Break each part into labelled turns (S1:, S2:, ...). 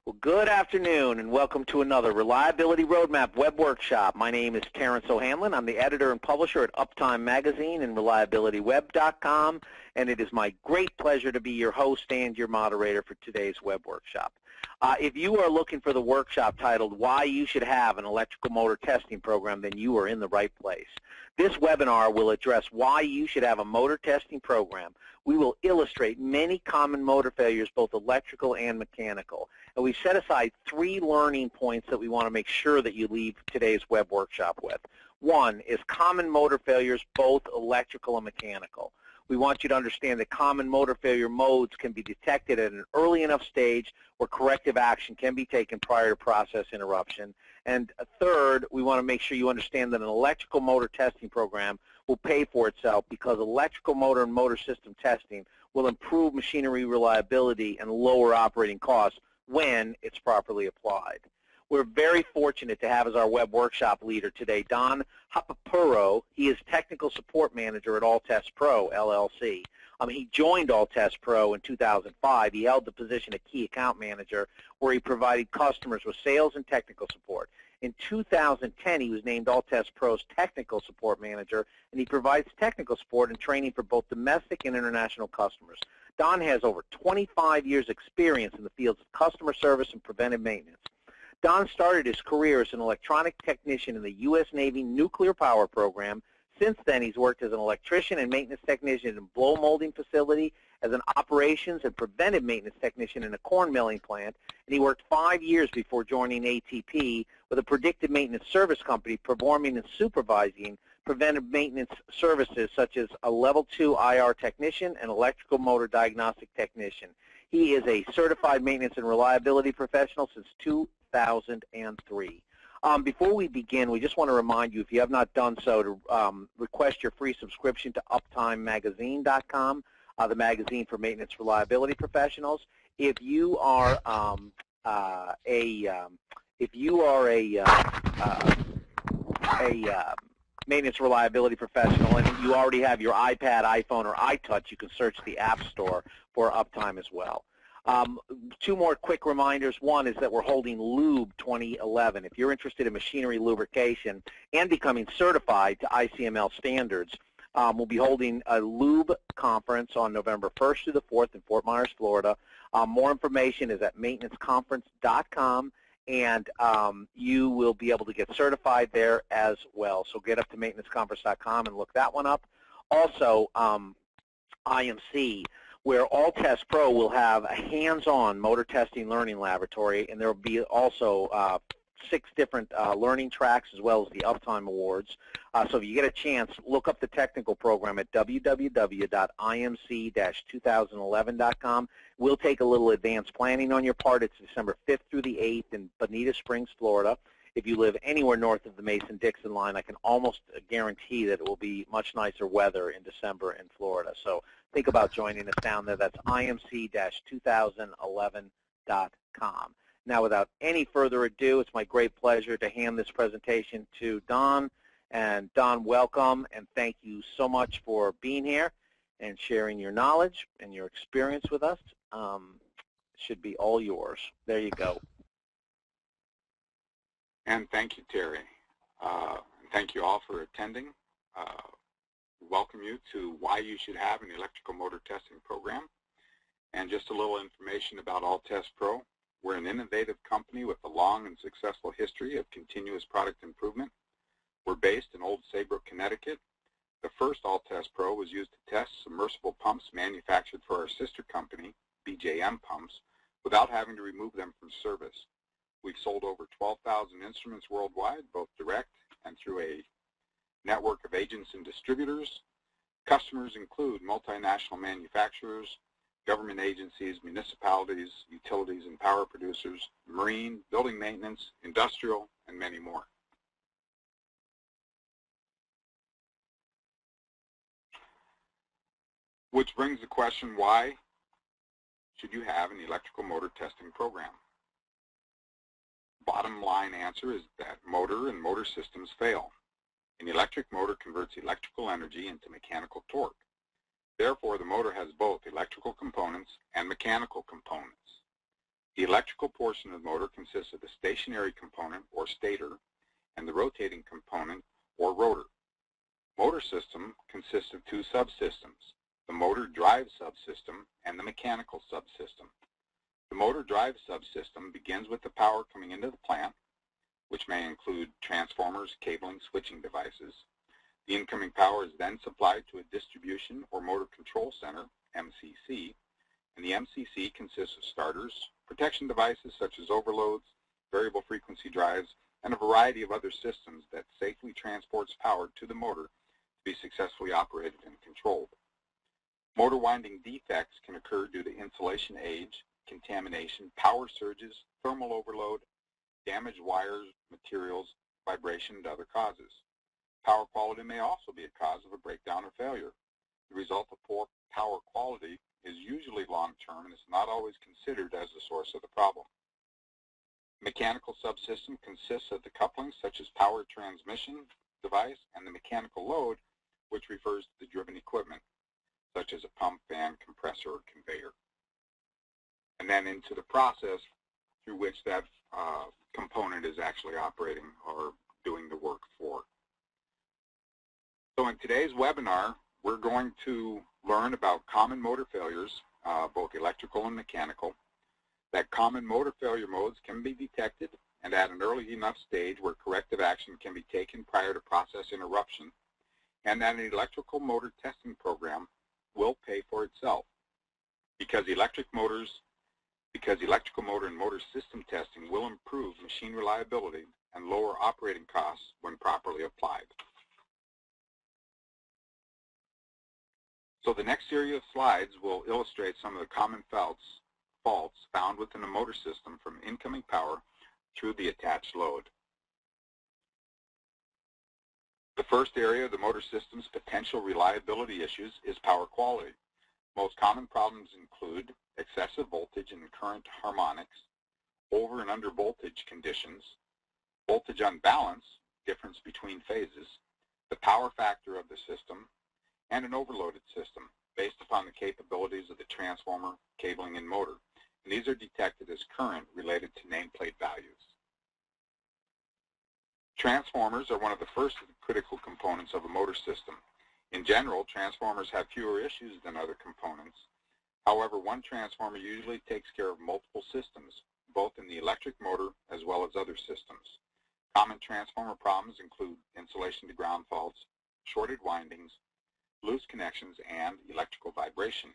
S1: Well, good afternoon, and welcome to another Reliability Roadmap web workshop. My name is Terrence O'Hanlon. I'm the editor and publisher at Uptime Magazine and ReliabilityWeb.com, and it is my great pleasure to be your host and your moderator for today's web workshop. If you are looking for the workshop titled Why You Should Have an Electrical Motor Testing Program, then you are in the right place. This webinar will address why you should have a motor testing program. We will illustrate many common motor failures, both electrical and mechanical. And we set aside 3 learning points that we want to make sure that you leave today's web workshop with. One is common motor failures, both electrical and mechanical. We want you to understand that common motor failure modes can be detected at an early enough stage where corrective action can be taken prior to process interruption. And third, we want to make sure you understand that an electrical motor testing program will pay for itself because electrical motor and motor system testing will improve machinery reliability and lower operating costs when it's properly applied. We're very fortunate to have as our web workshop leader today Don Hapapuro. He is Technical Support Manager at All-Test Pro, LLC. He joined All-Test Pro in 2005. He held the position of Key Account Manager, where he provided customers with sales and technical support. In 2010, he was named All-Test Pro's Technical Support Manager, and he provides technical support and training for both domestic and international customers. Don has over 25 years' experience in the fields of customer service and preventive maintenance. Don started his career as an electronic technician in the U.S. Navy nuclear power program. Since then, he's worked as an electrician and maintenance technician in a blow molding facility, as an operations and preventive maintenance technician in a corn milling plant, and he worked 5 years before joining ATP with a predictive maintenance service company performing and supervising preventive maintenance services such as a Level 2 IR technician and electrical motor diagnostic technician. He is a certified maintenance and reliability professional since 2003. Before we begin, we just want to remind you, if you have not done so, to request your free subscription to UptimeMagazine.com, the magazine for maintenance reliability professionals. If you are a maintenance reliability professional and you already have your iPad, iPhone, or iTouch, you can search the App Store for Uptime as well. 2 more quick reminders. One is that we're holding Lube 2011. If you're interested in machinery lubrication and becoming certified to ICML standards, we'll be holding a Lube conference on November 1st through the 4th in Fort Myers, Florida. More information is at maintenanceconference.com, and you will be able to get certified there as well. So get up to maintenanceconference.com and look that one up. Also, IMC, where All-Test Pro will have a hands-on motor testing learning laboratory, and there will be also 6 different learning tracks as well as the Uptime Awards. So if you get a chance, look up the technical program at www.imc-2011.com. We'll take a little advanced planning on your part. It's December 5th through the 8th in Bonita Springs, Florida. If you live anywhere north of the Mason-Dixon line, I can almost guarantee that it will be much nicer weather in December in Florida. So think about joining us down there. That's imc-2011.com. Now, without any further ado, it's my great pleasure to hand this presentation to Don. And Don, welcome, and thank you so much for being here and sharing your knowledge and your experience with us. It should be all yours. There you go.
S2: And thank you, Terry. Thank you all for attending. Welcome you to why you should have an electrical motor testing program. And just a little information about All-Test Pro. We're an innovative company with a long and successful history of continuous product improvement. We're based in Old Saybrook, Connecticut. The first All-Test Pro was used to test submersible pumps manufactured for our sister company, BJM Pumps, without having to remove them from service. We've sold over 12,000 instruments worldwide, both direct and through a network of agents and distributors. Customers include multinational manufacturers, government agencies, municipalities, utilities and power producers, marine, building maintenance, industrial, and many more. Which brings the question, why should you have an electrical motor testing program? Bottom line answer is that motor and motor systems fail. An electric motor converts electrical energy into mechanical torque. Therefore, the motor has both electrical components and mechanical components. The electrical portion of the motor consists of the stationary component, or stator, and the rotating component, or rotor. Motor system consists of two subsystems, the motor drive subsystem and the mechanical subsystem. The motor drive subsystem begins with the power coming into the plant, which may include transformers, cabling, switching devices. The incoming power is then supplied to a distribution or motor control center, MCC, and the MCC consists of starters, protection devices such as overloads, variable frequency drives, and a variety of other systems that safely transports power to the motor to be successfully operated and controlled. Motor winding defects can occur due to insulation age, contamination, power surges, thermal overload, damaged wires, materials, vibration, and other causes. Power quality may also be a cause of a breakdown or failure. The result of poor power quality is usually long-term and is not always considered as the source of the problem. Mechanical subsystem consists of the couplings such as power transmission device and the mechanical load, which refers to the driven equipment, such as a pump, fan, compressor, or conveyor. And then into the process through which that component is actually operating or doing the work for. So in today's webinar, we're going to learn about common motor failures, both electrical and mechanical, that common motor failure modes can be detected and at an early enough stage where corrective action can be taken prior to process interruption, and that an electrical motor testing program will pay for itself because electrical motor and motor system testing will improve machine reliability and lower operating costs when properly applied. So the next series of slides will illustrate some of the common faults found within a motor system from incoming power through the attached load. The first area of the motor system's potential reliability issues is power quality. Most common problems include excessive voltage and current harmonics, over and under voltage conditions, voltage unbalance, difference between phases, the power factor of the system, and an overloaded system based upon the capabilities of the transformer, cabling, and motor. And these are detected as current related to nameplate values. Transformers are one of the first critical components of a motor system. In general, transformers have fewer issues than other components. However, one transformer usually takes care of multiple systems, both in the electric motor as well as other systems. Common transformer problems include insulation to ground faults, shorted windings, loose connections, and electrical vibration.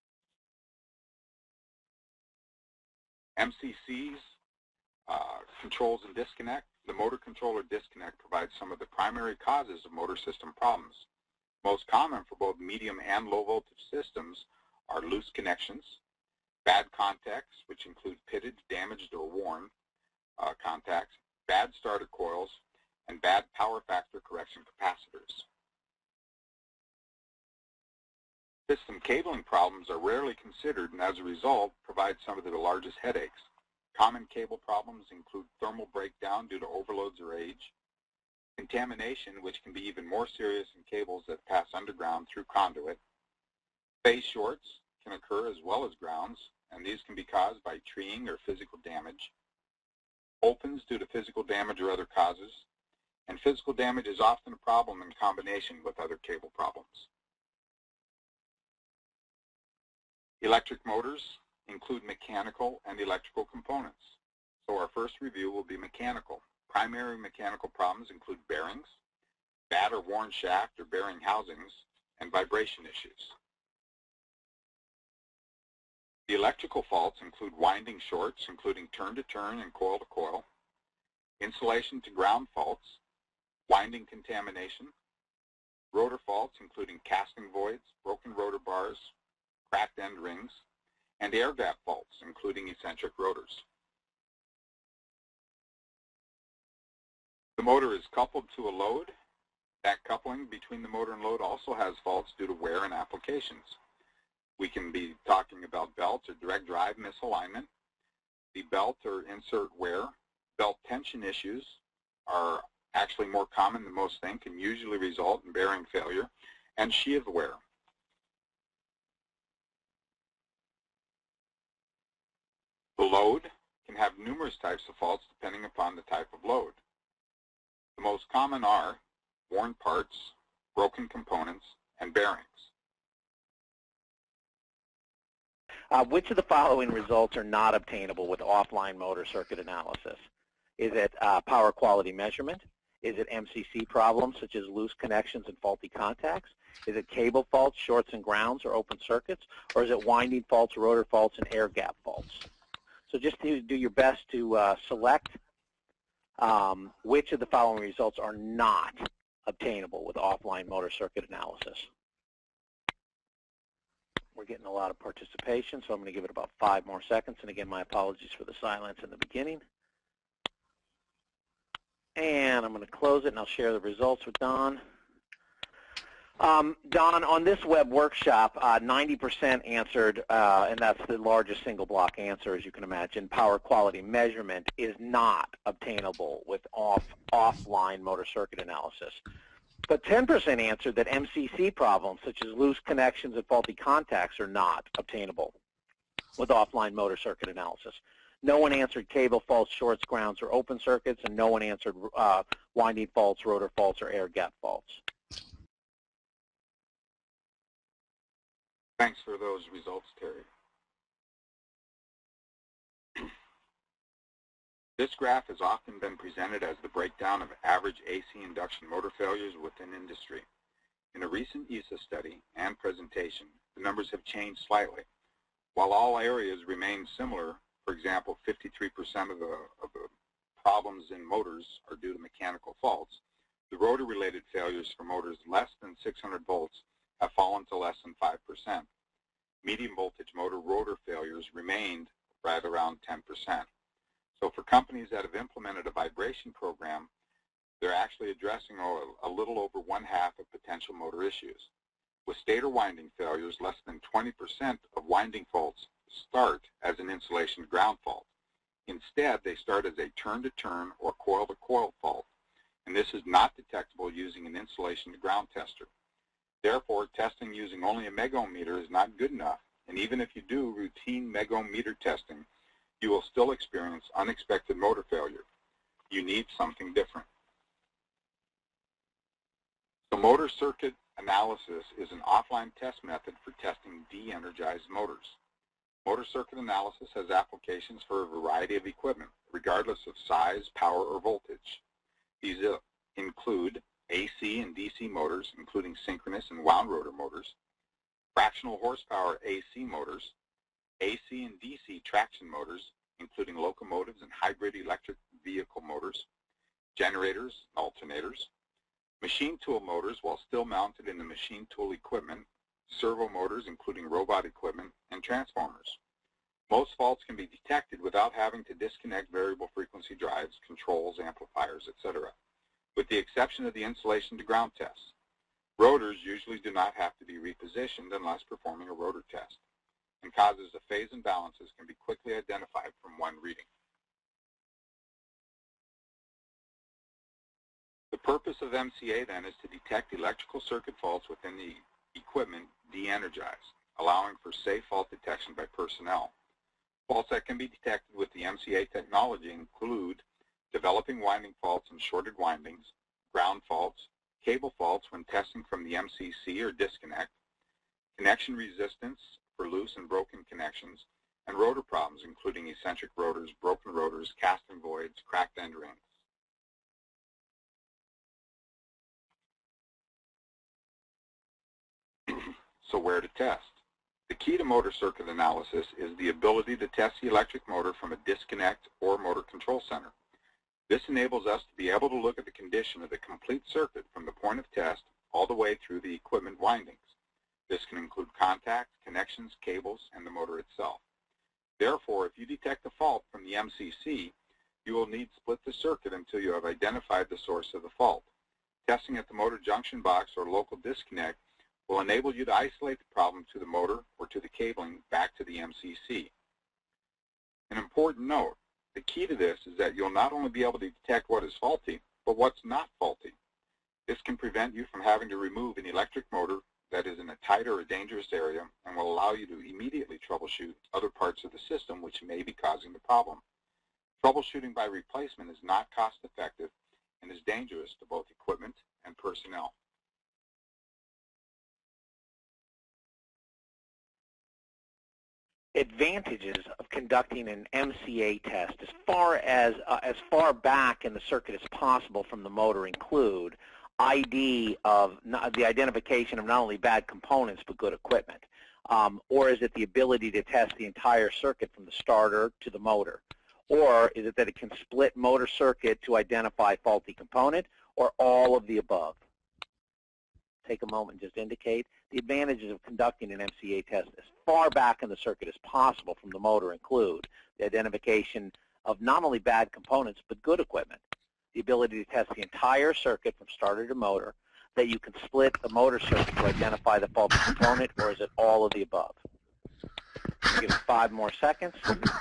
S2: MCCs, controls and disconnect. The motor controller disconnect provides some of the primary causes of motor system problems. Most common for both medium and low voltage systems are loose connections, bad contacts, which include pitted, damaged, or worn contacts, bad starter coils, and bad power factor correction capacitors. System cabling problems are rarely considered and as a result provide some of the largest headaches. Common cable problems include thermal breakdown due to overloads or age, contamination, which can be even more serious in cables that pass underground through conduit. Phase shorts can occur as well as grounds, and these can be caused by treeing or physical damage. Opens due to physical damage or other causes, and physical damage is often a problem in combination with other cable problems. Electric motors include mechanical and electrical components. So our first review will be mechanical. Primary mechanical problems include bearings, bad or worn shaft or bearing housings, and vibration issues. The electrical faults include winding shorts, including turn-to-turn and coil-to-coil, insulation to ground faults, winding contamination, rotor faults, including casting voids, broken rotor bars, cracked end rings, and air gap faults, including eccentric rotors. The motor is coupled to a load. That coupling between the motor and load also has faults due to wear and applications. We can be talking about belts or direct drive misalignment. The belt or insert wear. Belt tension issues are actually more common than most think and usually result in bearing failure, and sheath wear. The load can have numerous types of faults depending upon the type of load. The most common are worn parts, broken components, and bearings.
S1: Which of the following results are not obtainable with offline motor circuit analysis? Is it power quality measurement? Is it MCC problems such as loose connections and faulty contacts? Is it cable faults, shorts and grounds, or open circuits? Or is it winding faults, rotor faults, and air gap faults? So just to do your best to select which of the following results are not obtainable with offline motor circuit analysis. We're getting a lot of participation, so I'm going to give it about 5 more seconds. And again, my apologies for the silence in the beginning. And I'm going to close it, and I'll share the results with Don. Don, on this web workshop, 90% answered, and that's the largest single block answer, as you can imagine, power quality measurement is not obtainable with offline motor circuit analysis. But 10% answered that MCC problems, such as loose connections and faulty contacts, are not obtainable with offline motor circuit analysis. No one answered cable faults, shorts, grounds, or open circuits, and no one answered winding faults, rotor faults, or air gap faults.
S2: Thanks for those results, Terry. This graph has often been presented as the breakdown of average AC induction motor failures within industry. In a recent ESA study and presentation, the numbers have changed slightly. While all areas remain similar, for example, 53% of the problems in motors are due to mechanical faults, the rotor-related failures for motors less than 600 volts have fallen to less than 5%. Medium voltage motor rotor failures remained right around 10%. So for companies that have implemented a vibration program, they're actually addressing a little over 1/2 of potential motor issues. With stator winding failures, less than 20% of winding faults start as an insulation to ground fault. Instead, they start as a turn-to-turn or coil-to-coil fault, and this is not detectable using an insulation to ground tester. Therefore, testing using only a megohm meter is not good enough, and even if you do routine megohm meter testing, you will still experience unexpected motor failure. You need something different. So motor circuit analysis is an offline test method for testing de-energized motors. Motor circuit analysis has applications for a variety of equipment, regardless of size, power, or voltage. These include AC and DC motors, including synchronous and wound rotor motors, fractional horsepower AC motors, AC and DC traction motors, including locomotives and hybrid electric vehicle motors, generators, alternators, machine tool motors while still mounted in the machine tool equipment, servo motors, including robot equipment, and transformers. Most faults can be detected without having to disconnect variable frequency drives, controls, amplifiers, etc., with the exception of the insulation to ground tests. Rotors usually do not have to be repositioned unless performing a rotor test, and causes of phase imbalances can be quickly identified from one reading. The purpose of MCA then is to detect electrical circuit faults within the equipment de-energized, allowing for safe fault detection by personnel. Faults that can be detected with the MCA technology include developing winding faults and shorted windings, ground faults, cable faults when testing from the MCC or disconnect, connection resistance for loose and broken connections, and rotor problems including eccentric rotors, broken rotors, casting voids, cracked end rings. So where to test? The key to motor circuit analysis is the ability to test the electric motor from a disconnect or motor control center. This enables us to be able to look at the condition of the complete circuit from the point of test all the way through the equipment windings. This can include contacts, connections, cables, and the motor itself. Therefore, if you detect a fault from the MCC, you will need to split the circuit until you have identified the source of the fault. Testing at the motor junction box or local disconnect will enable you to isolate the problem to the motor or to the cabling back to the MCC. An important note, the key to this is that you'll not only be able to detect what is faulty, but what's not faulty. This can prevent you from having to remove an electric motor that is in a tight or a dangerous area and will allow you to immediately troubleshoot other parts of the system which may be causing the problem. Troubleshooting by replacement is not cost-effective and is dangerous to both equipment and personnel.
S1: Advantages of conducting an MCA test as far back in the circuit as possible from the motor include the identification of not only bad components but good equipment, or is it the ability to test the entire circuit from the starter to the motor, or is it that it can split motor circuit to identify faulty component, or all of the above? Take a moment and just indicate. The advantages of conducting an MCA test as far back in the circuit as possible from the motor include the identification of not only bad components but good equipment, the ability to test the entire circuit from starter to motor, that you can split the motor circuit to identify the faulty component, or is it all of the above? Give it 5 more seconds.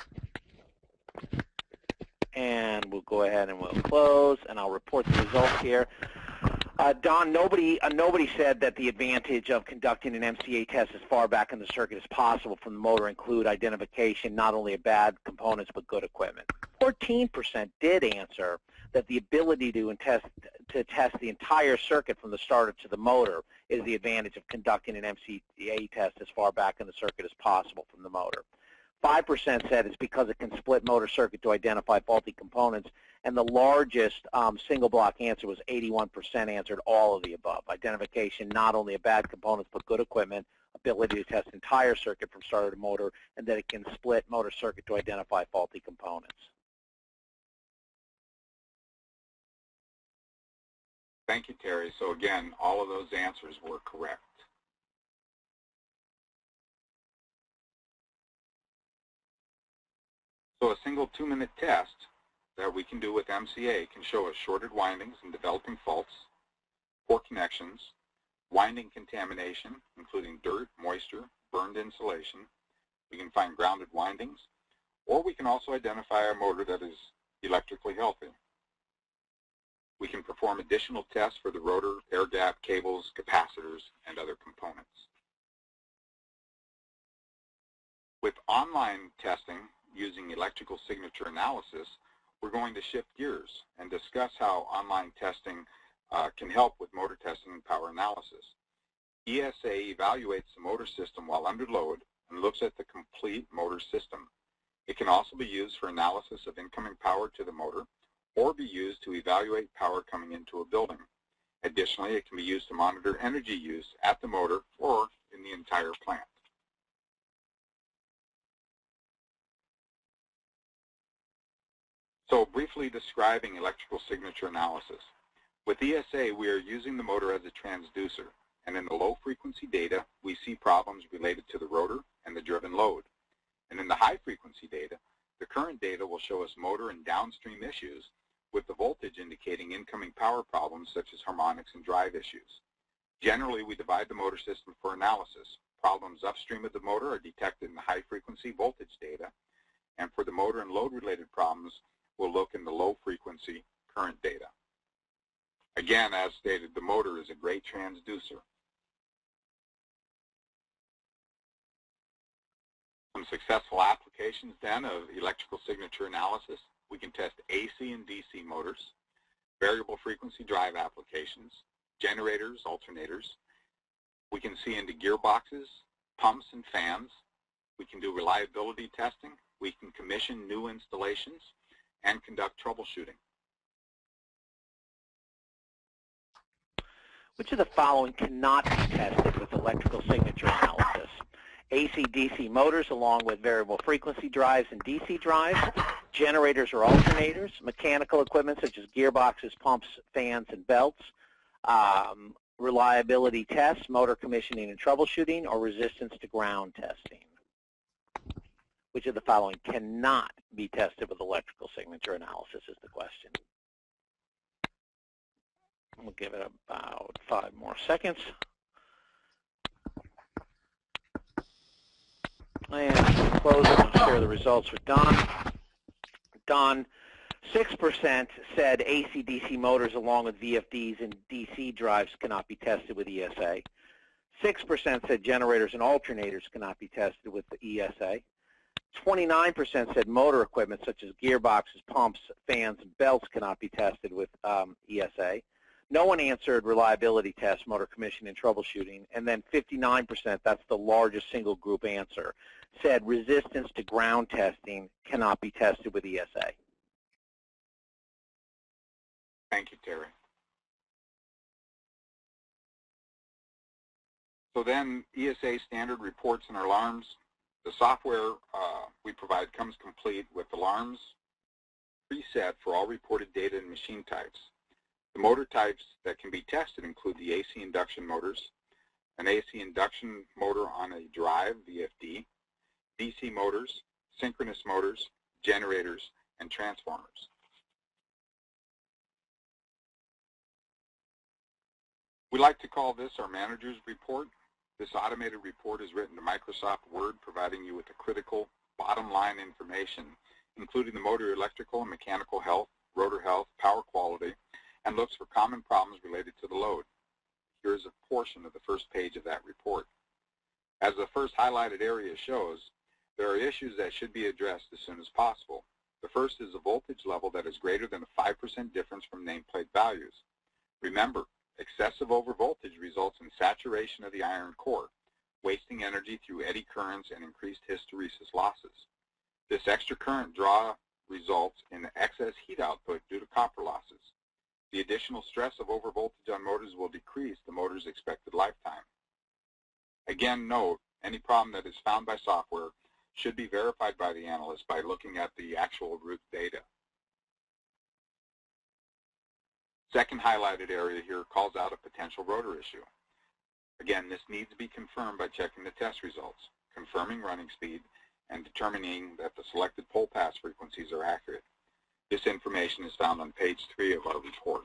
S1: And we'll go ahead and we'll close, and I'll report the results here. Don, nobody said that the advantage of conducting an MCA test as far back in the circuit as possible from the motor include identification not only of bad components but good equipment. 14% did answer that the ability to test the entire circuit from the starter to the motor is the advantage of conducting an MCA test as far back in the circuit as possible from the motor. 5% said it's because it can split motor circuit to identify faulty components, and the largest single block answer was 81% answered all of the above. Identification not only of bad components but good equipment, ability to test entire circuit from starter to motor, and that it can split motor circuit to identify faulty components.
S2: Thank you, Terry. So again, all of those answers were correct. So a single 2-minute test that we can do with MCA can show us shorted windings and developing faults, poor connections, winding contamination, including dirt, moisture, burned insulation. We can find grounded windings, or we can also identify a motor that is electrically healthy. We can perform additional tests for the rotor, air gap, cables, capacitors, and other components. With online testing using electrical signature analysis, we're going to shift gears and discuss how online testing can help with motor testing and power analysis. ESA evaluates the motor system while under load and looks at the complete motor system. It can also be used for analysis of incoming power to the motor or be used to evaluate power coming into a building. Additionally, it can be used to monitor energy use at the motor or in the entire plant. So briefly describing electrical signature analysis. With ESA, we are using the motor as a transducer, and in the low-frequency data, we see problems related to the rotor and the driven load. And in the high-frequency data, the current data will show us motor and downstream issues, with the voltage indicating incoming power problems such as harmonics and drive issues. Generally, we divide the motor system for analysis. Problems upstream of the motor are detected in the high-frequency voltage data, and for the motor and load-related problems, we'll look in the low-frequency current data. Again, as stated, the motor is a great transducer. Some successful applications then of electrical signature analysis. We can test AC and DC motors, variable frequency drive applications, generators, alternators. We can see into gearboxes, pumps, and fans. We can do reliability testing. We can commission new installations and conduct troubleshooting.
S1: Which of the following cannot be tested with electrical signature analysis? AC-DC motors along with variable frequency drives and DC drives, generators or alternators, mechanical equipment such as gearboxes, pumps, fans, and belts, reliability tests, motor commissioning and troubleshooting, or resistance to ground testing. Which of the following cannot be tested with electrical signature analysis is the question. We'll give it about 5 more seconds. And we'll close it and share the results with Don. Don, 6% said AC-DC motors along with VFDs and DC drives cannot be tested with ESA. 6% said generators and alternators cannot be tested with the ESA. 29% said motor equipment such as gearboxes, pumps, fans, and belts cannot be tested with ESA. No one answered reliability tests, motor commission, and troubleshooting. And then 59%, that's the largest single group answer, said resistance to ground testing cannot be tested with ESA.
S2: Thank you, Terry. So then ESA standard reports and alarms. The software we provide comes complete with alarms preset for all reported data and machine types. The motor types that can be tested include the AC induction motors, an AC induction motor on a drive, VFD, DC motors, synchronous motors, generators, and transformers. We like to call this our manager's report. This automated report is written to Microsoft Word, providing you with the critical bottom line information, including the motor electrical and mechanical health, rotor health, power quality, and looks for common problems related to the load. Here's a portion of the first page of that report. As the first highlighted area shows, there are issues that should be addressed as soon as possible. The first is a voltage level that is greater than a 5% difference from nameplate values. Remember, excessive overvoltage results in saturation of the iron core, wasting energy through eddy currents and increased hysteresis losses. This extra current draw results in excess heat output due to copper losses. The additional stress of overvoltage on motors will decrease the motor's expected lifetime. Again, note, any problem that is found by software should be verified by the analyst by looking at the actual root data. Second highlighted area here calls out a potential rotor issue. Again, this needs to be confirmed by checking the test results, confirming running speed, and determining that the selected pole pass frequencies are accurate. This information is found on page 3 of our report.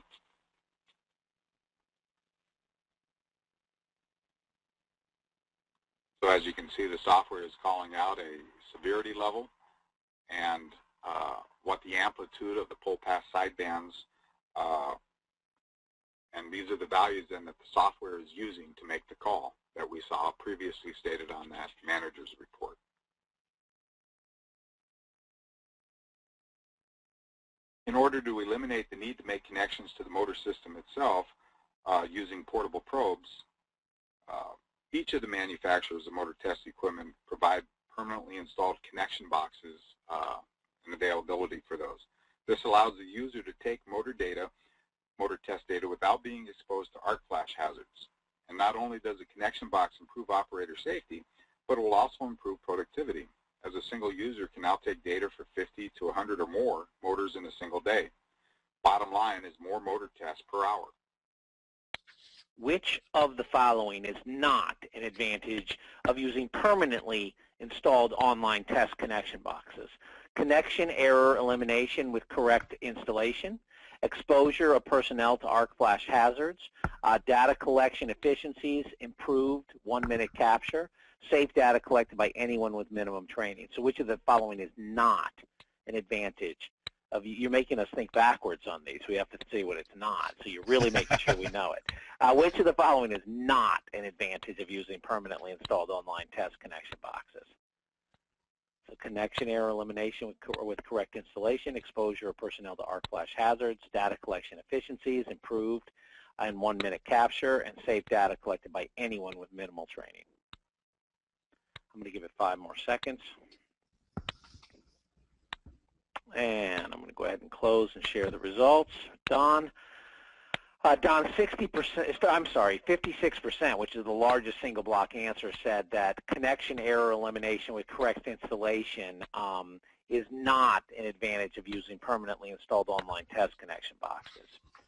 S2: So as you can see, the software is calling out a severity level and what the amplitude of the pole pass sidebands and these are the values then that the software is using to make the call that we saw previously stated on that manager's report. In order to eliminate the need to make connections to the motor system itself using portable probes, each of the manufacturers of motor test equipment provide permanently installed connection boxes and availability for those. This allows the user to take motor test data without being exposed to arc flash hazards. And not only does the connection box improve operator safety, but it will also improve productivity, as a single user can now take data for 50 to 100 or more motors in a single day. Bottom line is more motor tests per hour.
S1: Which of the following is not an advantage of using permanently installed online test connection boxes? Connection error elimination with correct installation, exposure of personnel to arc flash hazards, data collection efficiencies, improved 1-minute capture, safe data collected by anyone with minimum training. So which of the following is not an advantage of, you're making us think backwards on these. We have to see what it's not. So you're really making sure we know it. Which of the following is not an advantage of using permanently installed online test connection boxes? So connection error elimination with correct installation, exposure of personnel to arc flash hazards, data collection efficiencies, improved and 1-minute capture, and safe data collected by anyone with minimal training. I'm going to give it 5 more seconds. And I'm going to go ahead and close and share the results. Don, 56%, which is the largest single block answer, said that connection error elimination with correct installation is not an advantage of using permanently installed online test connection boxes.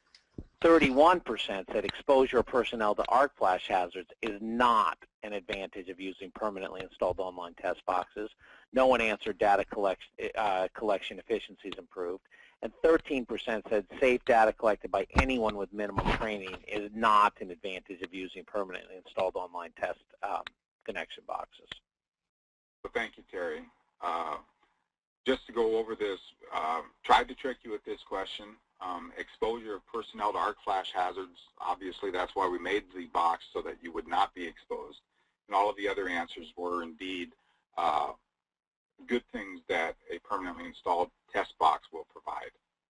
S1: 31% said exposure of personnel to arc flash hazards is not an advantage of using permanently installed online test boxes. No one answered data collection efficiencies improved. And 13% said safe data collected by anyone with minimum training is not an advantage of using permanently installed online test connection boxes.
S2: Well, thank you, Terry. Just to go over this, Tried to trick you with this question. Exposure of personnel to arc flash hazards, obviously that's why we made the box, so that you would not be exposed. And all of the other answers were indeed good things that a permanently installed test box will provide.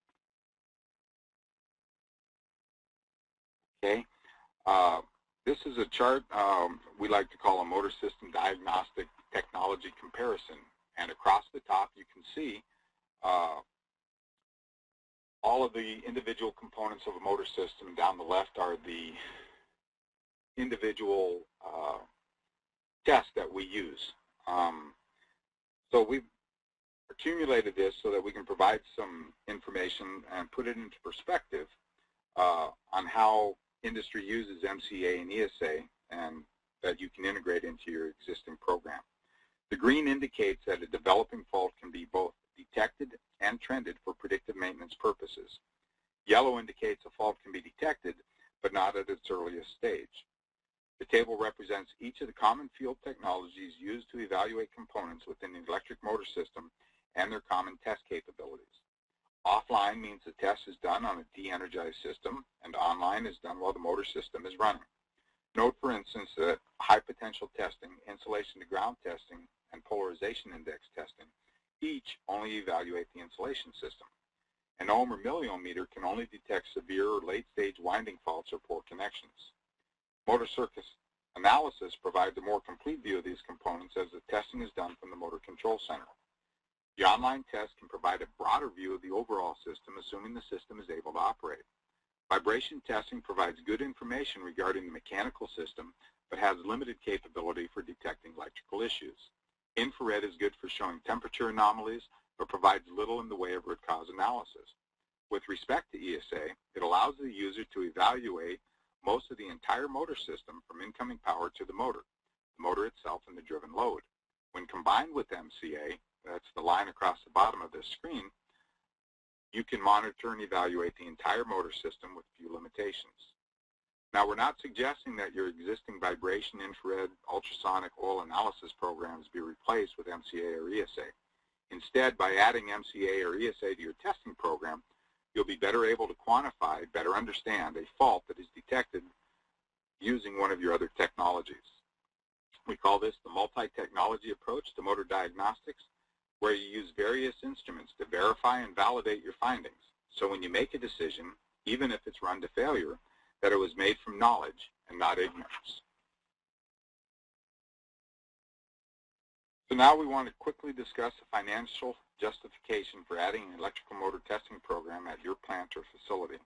S2: Okay, this is a chart we like to call a motor system diagnostic technology comparison. And across the top you can see all of the individual components of a motor system. Down the left are the individual tests that we use. So we've accumulated this so that we can provide some information and put it into perspective on how industry uses MCA and ESA, and that you can integrate into your existing program. The green indicates that a developing fault can be both detected and trended for predictive maintenance purposes. Yellow indicates a fault can be detected, but not at its earliest stage. The table represents each of the common field technologies used to evaluate components within the electric motor system and their common test capabilities. Offline means the test is done on a de-energized system, and online is done while the motor system is running. Note, for instance, that high potential testing, insulation to ground testing, and polarization index testing each only evaluate the insulation system. An ohm or milliometer can only detect severe or late-stage winding faults or poor connections. Motor circuit analysis provides a more complete view of these components as the testing is done from the motor control center. The online test can provide a broader view of the overall system, assuming the system is able to operate. Vibration testing provides good information regarding the mechanical system, but has limited capability for detecting electrical issues. Infrared is good for showing temperature anomalies, but provides little in the way of root cause analysis. With respect to ESA, it allows the user to evaluate most of the entire motor system from incoming power to the motor itself, and the driven load. When combined with MCA, that's the line across the bottom of this screen, you can monitor and evaluate the entire motor system with few limitations. Now, we're not suggesting that your existing vibration, infrared, ultrasonic, oil analysis programs be replaced with MCA or ESA. Instead, by adding MCA or ESA to your testing program, you'll be better able to quantify, better understand a fault that is detected using one of your other technologies. We call this the multi-technology approach to motor diagnostics, where you use various instruments to verify and validate your findings. So when you make a decision, even if it's run to failure, that it was made from knowledge and not ignorance. So now we want to quickly discuss the financial justification for adding an electrical motor testing program at your plant or facility.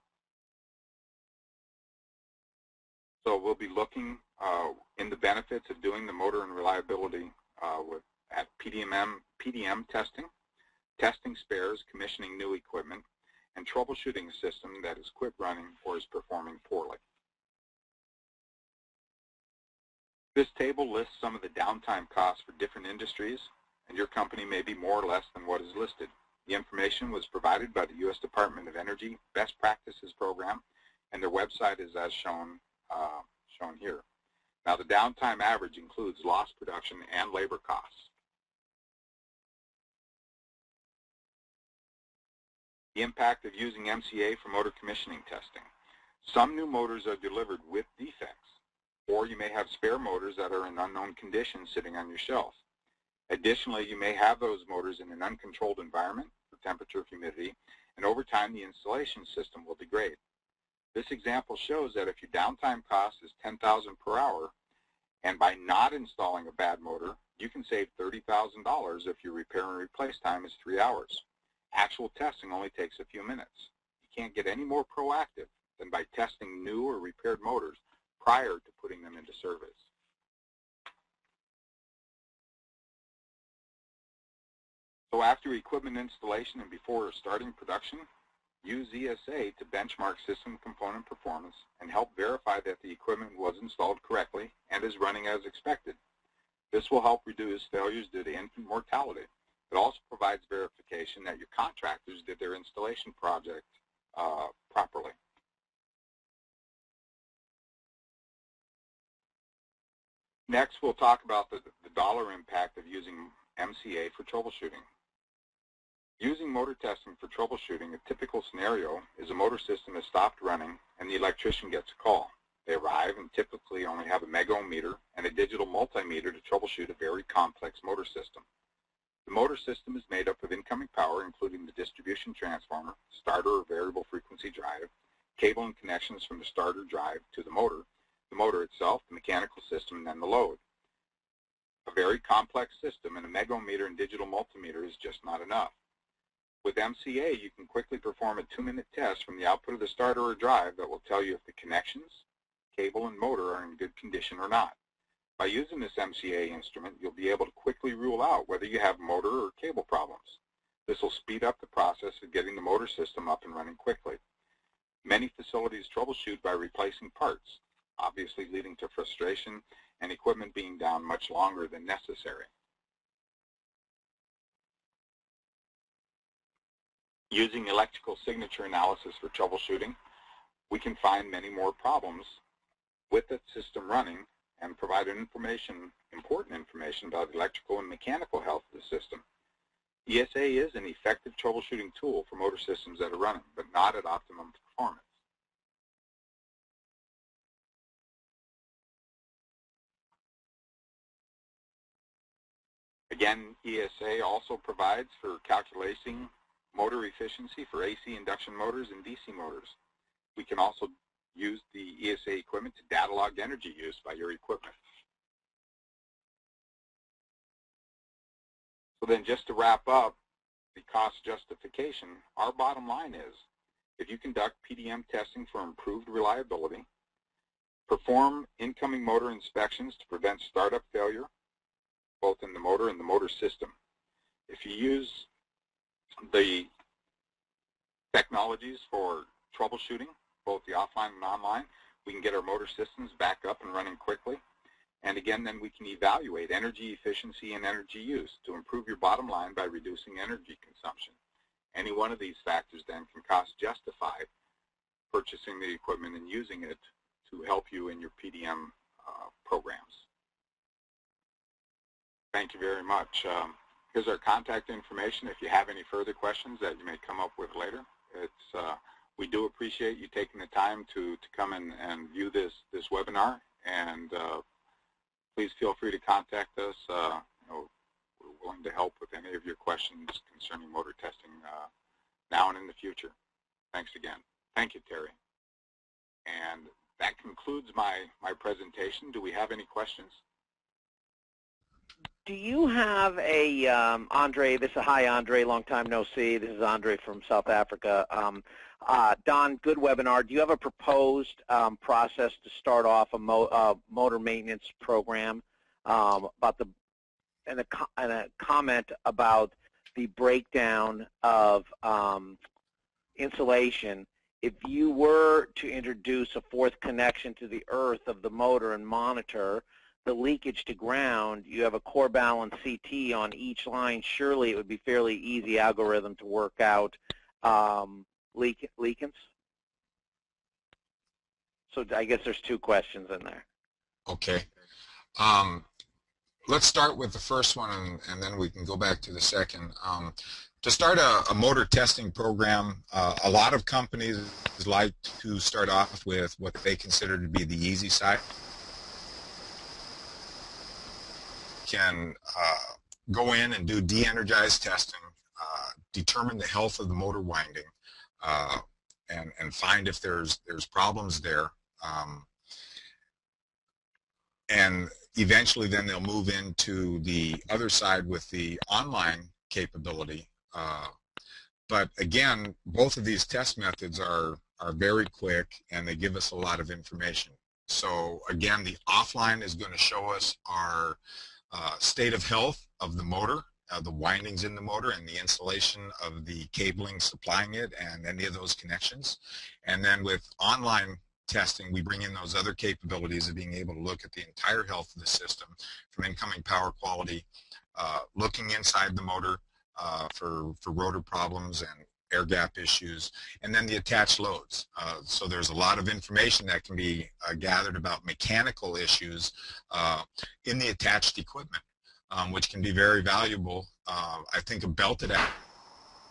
S2: So we'll be looking in the benefits of doing the motor and reliability at PDM testing, testing spares, commissioning new equipment, and troubleshooting a system that is quit running or is performing poorly. This table lists some of the downtime costs for different industries, and your company may be more or less than what is listed. The information was provided by the U.S. Department of Energy Best Practices Program, and their website is as shown here. Now, the downtime average includes lost production and labor costs. The impact of using MCA for motor commissioning testing. Some new motors are delivered with defects, or you may have spare motors that are in unknown condition sitting on your shelf. Additionally, you may have those motors in an uncontrolled environment for temperature, humidity, and over time the installation system will degrade. This example shows that if your downtime cost is $10,000 per hour, and by not installing a bad motor, you can save $30,000 if your repair and replace time is 3 hours. Actual testing only takes a few minutes. You can't get any more proactive than by testing new or repaired motors prior to putting them into service. So after equipment installation and before starting production, use ESA to benchmark system component performance and help verify that the equipment was installed correctly and is running as expected. This will help reduce failures due to infant mortality. It also provides verification that your contractors did their installation project properly. Next, we'll talk about the dollar impact of using MCA for troubleshooting. Using motor testing for troubleshooting, a typical scenario is a motor system has stopped running and the electrician gets a call. They arrive and typically only have a mega-ohm meter and a digital multimeter to troubleshoot a very complex motor system. The motor system is made up of incoming power, including the distribution transformer, starter or variable frequency drive, cable and connections from the starter drive to the motor itself, the mechanical system, and then the load. A very complex system, and a mega-ohm meter and digital multimeter is just not enough. With MCA, you can quickly perform a 2-minute test from the output of the starter or drive that will tell you if the connections, cable, and motor are in good condition or not. By using this MCA instrument, you'll be able to quickly rule out whether you have motor or cable problems. This will speed up the process of getting the motor system up and running quickly. Many facilities troubleshoot by replacing parts, obviously leading to frustration and equipment being down much longer than necessary. Using electrical signature analysis for troubleshooting, we can find many more problems with the system running and provide important information about the electrical and mechanical health of the system. ESA is an effective troubleshooting tool for motor systems that are running, but not at optimum performance. Again, ESA also provides for calculating motor efficiency for AC induction motors and DC motors. We can also use the ESA equipment to data log energy use by your equipment. So then, just to wrap up the cost justification, our bottom line is, if you conduct PDM testing for improved reliability, perform incoming motor inspections to prevent startup failure, both in the motor and the motor system. If you use the technologies for troubleshooting, both the offline and online, we can get our motor systems back up and running quickly. And again, then we can evaluate energy efficiency and energy use to improve your bottom line by reducing energy consumption. Any one of these factors then can cost justify purchasing the equipment and using it to help you in your PDM programs. Thank you very much. Here's our contact information if you have any further questions that you may come up with later. We do appreciate you taking the time to come and view this webinar, and please feel free to contact us. We're willing to help with any of your questions concerning motor testing now and in the future. Thanks again. Thank you, Terry. And that concludes my presentation. Do we have any questions?
S1: Do you have a, Andre, hi Andre, long time no see. This is Andre from South Africa. Don, good webinar. Do you have a proposed process to start off a motor maintenance program about and a comment about the breakdown of insulation? If you were to introduce a fourth connection to the earth of the motor and monitor the leakage to ground, you have a core balance CT on each line. Surely it would be fairly easy algorithm to work out leakance. So I guess there's two questions in there.
S3: Okay. Let's start with the first one, and then we can go back to the second. To start a motor testing program, a lot of companies like to start off with what they consider to be the easy side. Can go in and do de-energized testing, determine the health of the motor winding, and find if there's problems there, and eventually then they'll move into the other side with the online capability. But again, both of these test methods are very quick, and they give us a lot of information. So again, the offline is going to show us our state of health of the motor, the windings in the motor, and the installation of the cabling supplying it and any of those connections. And then with online testing, we bring in those other capabilities of being able to look at the entire health of the system, from incoming power quality, looking inside the motor for rotor problems and air gap issues, and then the attached loads. So there's a lot of information that can be gathered about mechanical issues in the attached equipment, which can be very valuable. I think a belted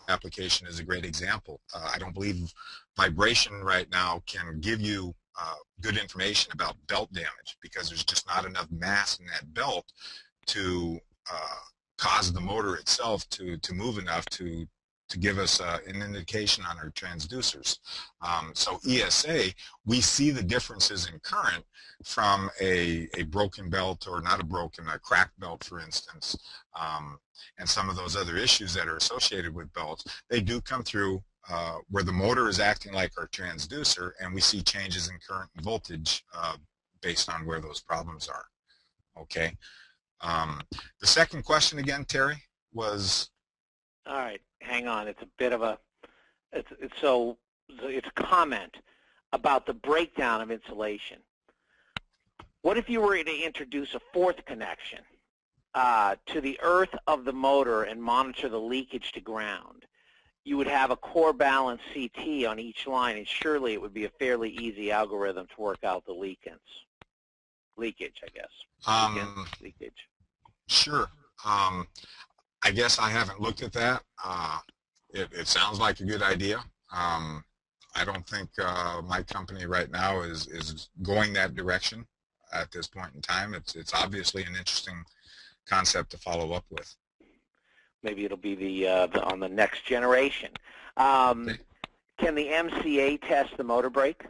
S3: application is a great example. I don't believe vibration right now can give you good information about belt damage because there's just not enough mass in that belt to cause the motor itself to move enough to give us an indication on our transducers. So ESA, we see the differences in current from a broken belt, or not a cracked belt, for instance, and some of those other issues that are associated with belts. They do come through where the motor is acting like our transducer, and we see changes in current and voltage based on where those problems are. Okay. The second question again, Terry, was?
S1: All right, hang on. It's a bit of a, it's a comment about the breakdown of insulation. What if you were to introduce a fourth connection to the earth of the motor and monitor the leakage to ground? You would have a core balance CT on each line, and surely it would be a fairly easy algorithm to work out the leakage, I guess. Leakage.
S3: Sure. I guess I haven't looked at that. It sounds like a good idea. I don't think my company right now is going that direction at this point in time. It's obviously an interesting concept to follow up with.
S1: Maybe it'll be the on the next generation. Okay. Can the MCA test the motor brake?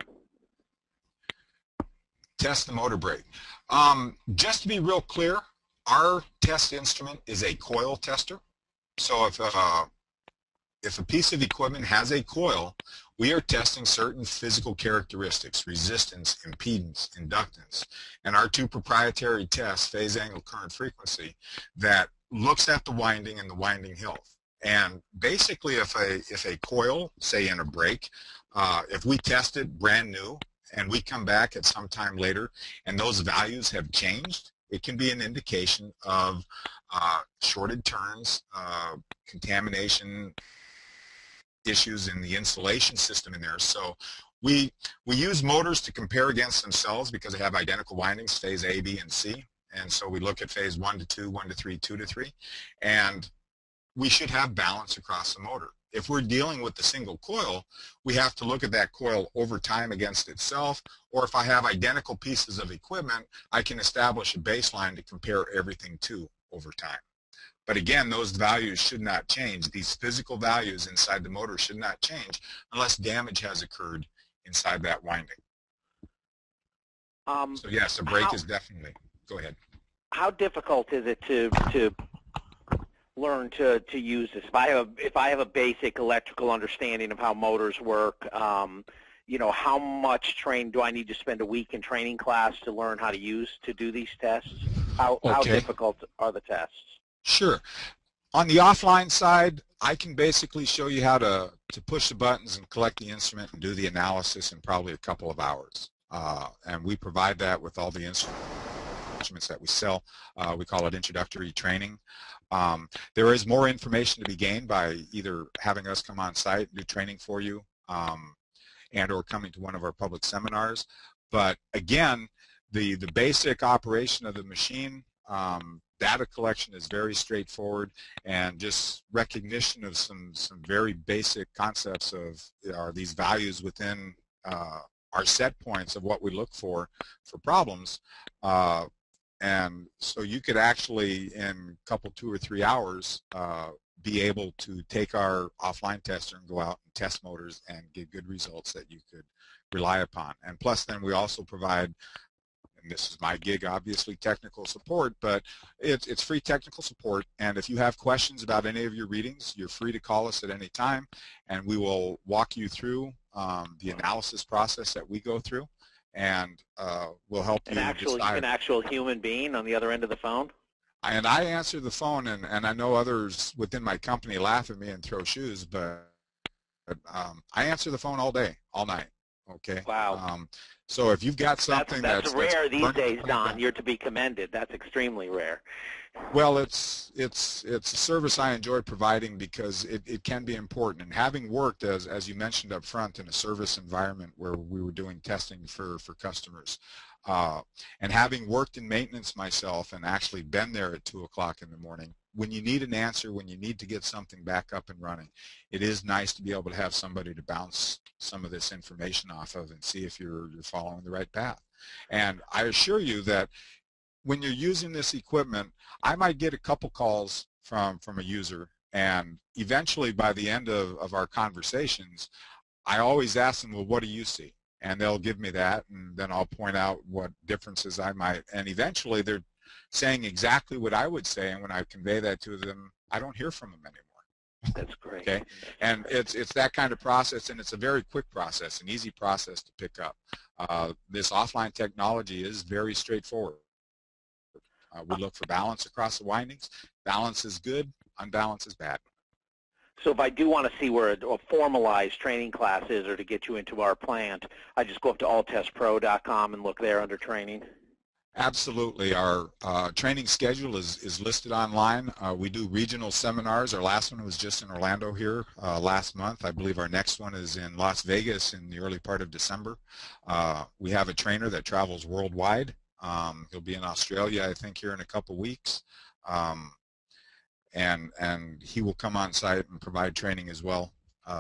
S3: Test the motor brake. Just to be real clear, our test instrument is a coil tester. So if a piece of equipment has a coil, we are testing certain physical characteristics: resistance, impedance, inductance, and our two proprietary tests, phase angle, current, frequency, that looks at the winding and the winding health. And basically, if a coil, say in a brake, if we test it brand new and we come back at some time later and those values have changed, it can be an indication of shorted turns, contamination issues in the insulation system in there. So we use motors to compare against themselves because they have identical windings, phase A, B, and C. And so we look at phase 1 to 2, 1 to 3, 2 to 3, and we should have balance across the motor. If we're dealing with the single coil, we have to look at that coil over time against itself, or if I have identical pieces of equipment, I can establish a baseline to compare everything to over time. But again, those values should not change. These physical values inside the motor should not change unless damage has occurred inside that winding. So yes, a brake is definitely. Go ahead.
S1: How difficult is it to learn to use this? If I have a basic electrical understanding of how motors work, you know, how much do I need to spend a week in training class to learn how to do these tests? How difficult are the tests?
S3: Sure. On the offline side, I can basically show you how to push the buttons and collect the instrument and do the analysis in probably a couple of hours. And we provide that with all the instruments that we sell. We call it introductory training. There is more information to be gained by either having us come on site, do training for you, and or coming to one of our public seminars. But again, the basic operation of the machine, data collection is very straightforward, and just recognition of some very basic concepts of these values within our set points of what we look for problems. And so you could actually, in a couple, 2 or 3 hours, be able to take our offline tester and go out and test motors and get good results that you could rely upon. And plus then we also provide, and this is my gig, obviously, technical support, but it's free technical support. And if you have questions about any of your readings, you're free to call us at any time, and we will walk you through the analysis process that we go through, and we'll help you decide.
S1: An actual human being on the other end of the phone?
S3: And I answer the phone, and I know others within my company laugh at me and throw shoes, but I answer the phone all day, all night. Okay.
S1: Wow.
S3: So if you've got something
S1: that's rare these days, Don, you're to be commended. That's extremely rare.
S3: Well, it's a service I enjoy providing because it can be important. And having worked, as you mentioned up front, in a service environment where we were doing testing for customers, And having worked in maintenance myself and actually been there at 2 o'clock in the morning, when you need an answer, when you need to get something back up and running, it is nice to be able to have somebody to bounce some of this information off of and see if you're following the right path. And I assure you that when you're using this equipment, I might get a couple calls from a user, and eventually by the end of our conversations, I always ask them, well, what do you see? And they'll give me that, and then I'll point out what differences I might, and eventually they're saying exactly what I would say, and when I convey that to them, I don't hear from them anymore.
S1: That's great.
S3: Okay, and it's that kind of process, and it's a very quick process, an easy process to pick up. This offline technology is very straightforward. We look for balance across the windings. Balance is good, unbalance is bad.
S1: So if I do want to see where a formalized training class is, or to get you into our plant, I just go up to alltestpro.com and look there under training?
S3: Absolutely. Our training schedule is listed online. We do regional seminars. Our last one was just in Orlando here last month. I believe our next one is in Las Vegas in the early part of December. We have a trainer that travels worldwide. He'll be in Australia, I think, here in a couple weeks. And he will come on site and provide training as well.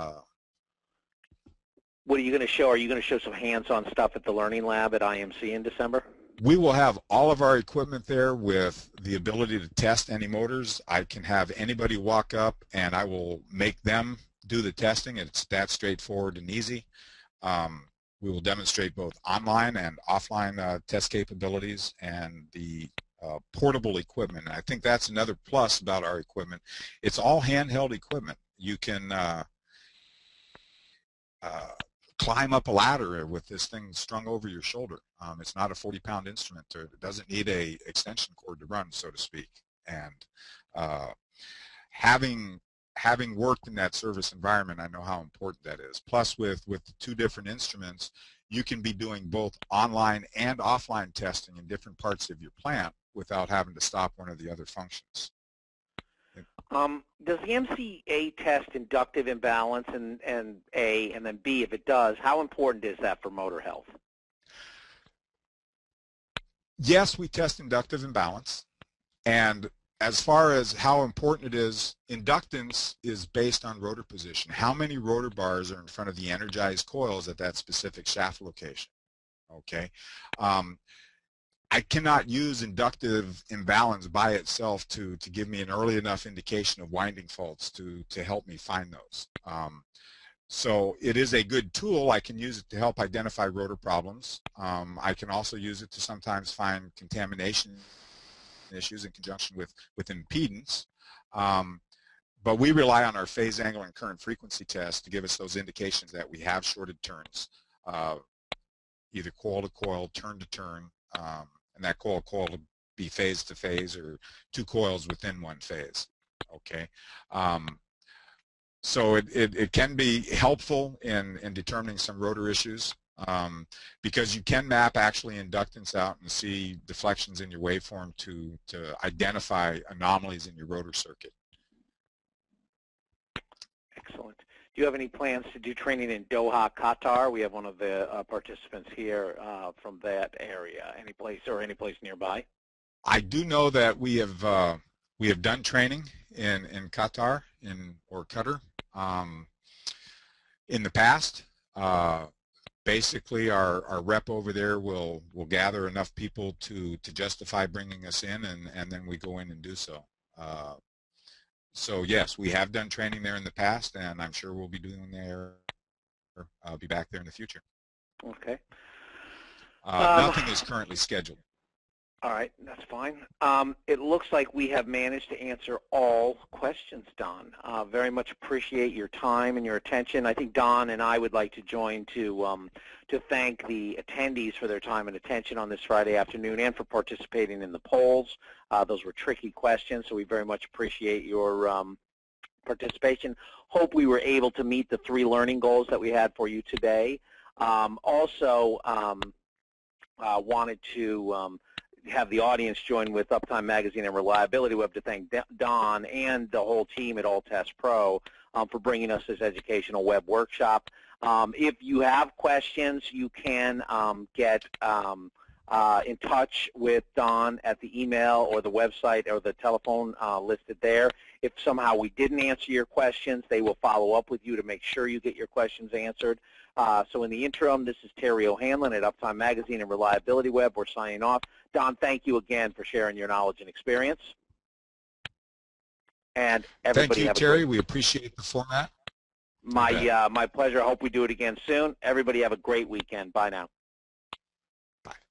S1: What are you going to show? Are you going to show some hands-on stuff at the Learning Lab at IMC in December?
S3: We will have all of our equipment there with the ability to test any motors. I can have anybody walk up and I will make them do the testing. It's that straightforward and easy. We will demonstrate both online and offline test capabilities and the portable equipment. And I think that's another plus about our equipment. It's all handheld equipment. You can climb up a ladder with this thing strung over your shoulder. It's not a 40-pound instrument. It doesn't need a extension cord to run, so to speak. And having worked in that service environment, I know how important that is. Plus, with the two different instruments, you can be doing both online and offline testing in different parts of your plant without having to stop one of the other functions.
S1: Does the MCA test inductive imbalance and A, and then B, if it does, how important is that for motor health?
S3: Yes, we test inductive imbalance. And as far as how important it is, inductance is based on rotor position. How many rotor bars are in front of the energized coils at that specific shaft location? Okay. I cannot use inductive imbalance by itself to give me an early enough indication of winding faults to help me find those. So it is a good tool. I can use it to help identify rotor problems. I can also use it to sometimes find contamination issues in conjunction with impedance. But we rely on our phase angle and current frequency test to give us those indications that we have shorted turns, either coil to coil, turn to turn, and that coil will be phase to phase or two coils within one phase. Okay. So it can be helpful in determining some rotor issues because you can map actually inductance out and see deflections in your waveform to identify anomalies in your rotor circuit.
S1: Excellent. Do you have any plans to do training in Doha, Qatar? We have one of the participants here from that area. Any place nearby? I
S3: do know that we have done training in Qatar or Qatar in the past. Basically, our rep over there will gather enough people to justify bringing us in, and then we go in and do so. So yes, we have done training there in the past, and I'm sure we'll be doing there. I'll be back there in the future.
S1: Okay.
S3: Nothing is currently scheduled.
S1: All right, that's fine. It looks like we have managed to answer all questions, Don. Very much appreciate your time and your attention. I think Don and I would like to join to thank the attendees for their time and attention on this Friday afternoon and for participating in the polls. Those were tricky questions, so we very much appreciate your participation. Hope we were able to meet the 3 learning goals that we had for you today. Also, wanted to have the audience join with Uptime Magazine and Reliability Web to thank Don and the whole team at All Test Pro for bringing us this educational web workshop. If you have questions, you can get in touch with Don at the email or the website or the telephone listed there. If somehow we didn't answer your questions, they will follow up with you to make sure you get your questions answered. So in the interim, this is Terry O'Hanlon at Uptime Magazine and Reliability Web. We're signing off. Don, thank you again for sharing your knowledge and experience. And everybody,
S3: thank you, Terry. We appreciate the format.
S1: My pleasure. I hope we do it again soon. Everybody have a great weekend. Bye now.